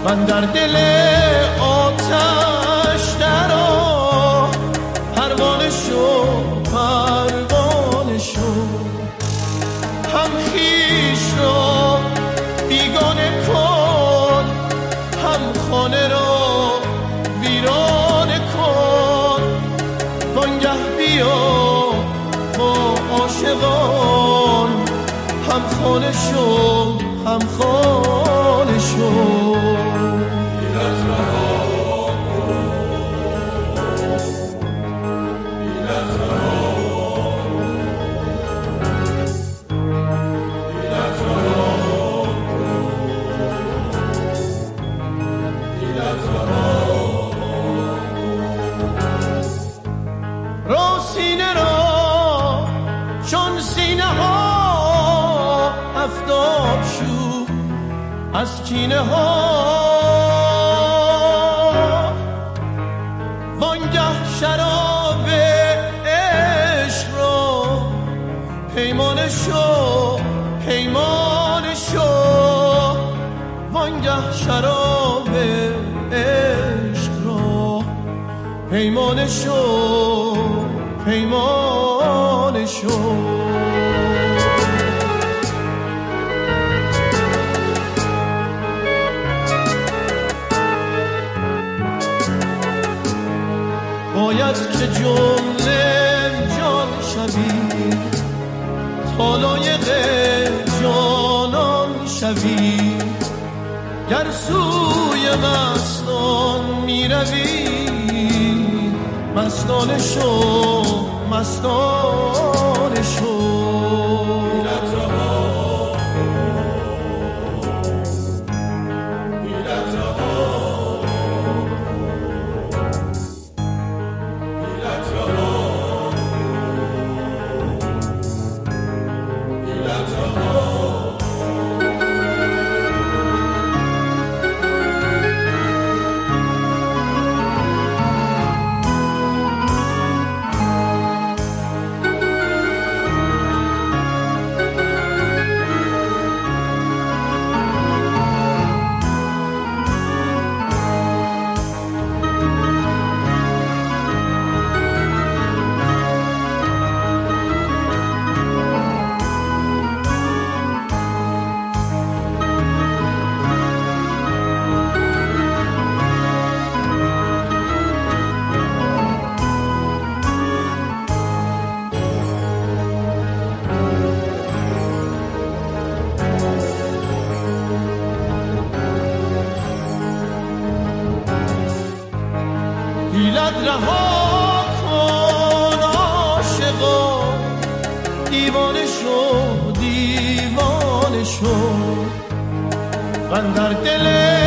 من در دل آتش درآ، پروانه شو پروانه شو، هم خویش را بیگانه کن، هم خانه را ویرانه کن، وانگه بیا با عاشقان هم خانه شو هم خانه شو. سینه را چون سینه ها آفتاب شو از کینه ها، وانگه شراب عشق را پیمانه شو پیمانه شو، وانگه شراب عشق را پیمانه شو پیمانه شو. باید که جمله جان شوی، طالایق جانان شوی، گر سوی مستان می روی، مستانه شو مستانه شو. حیلت رها کن عاشقا، دیوانه شو دیوانه شو، من در دل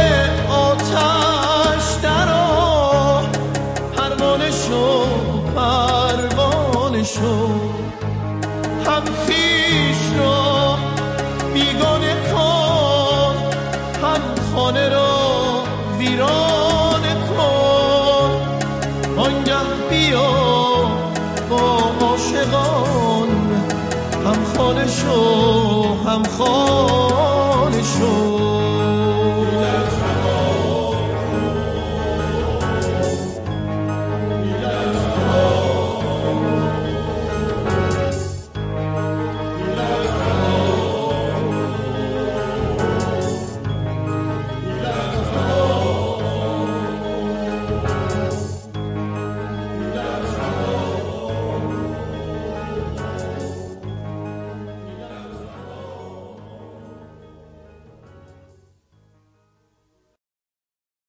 آتش درآ، پروانه شو پروانه شو، هم خویش را بیگانه کن، هم خانه را ویرانه کن، وانگه بیا با عاشقان هم خانه شو هم خانه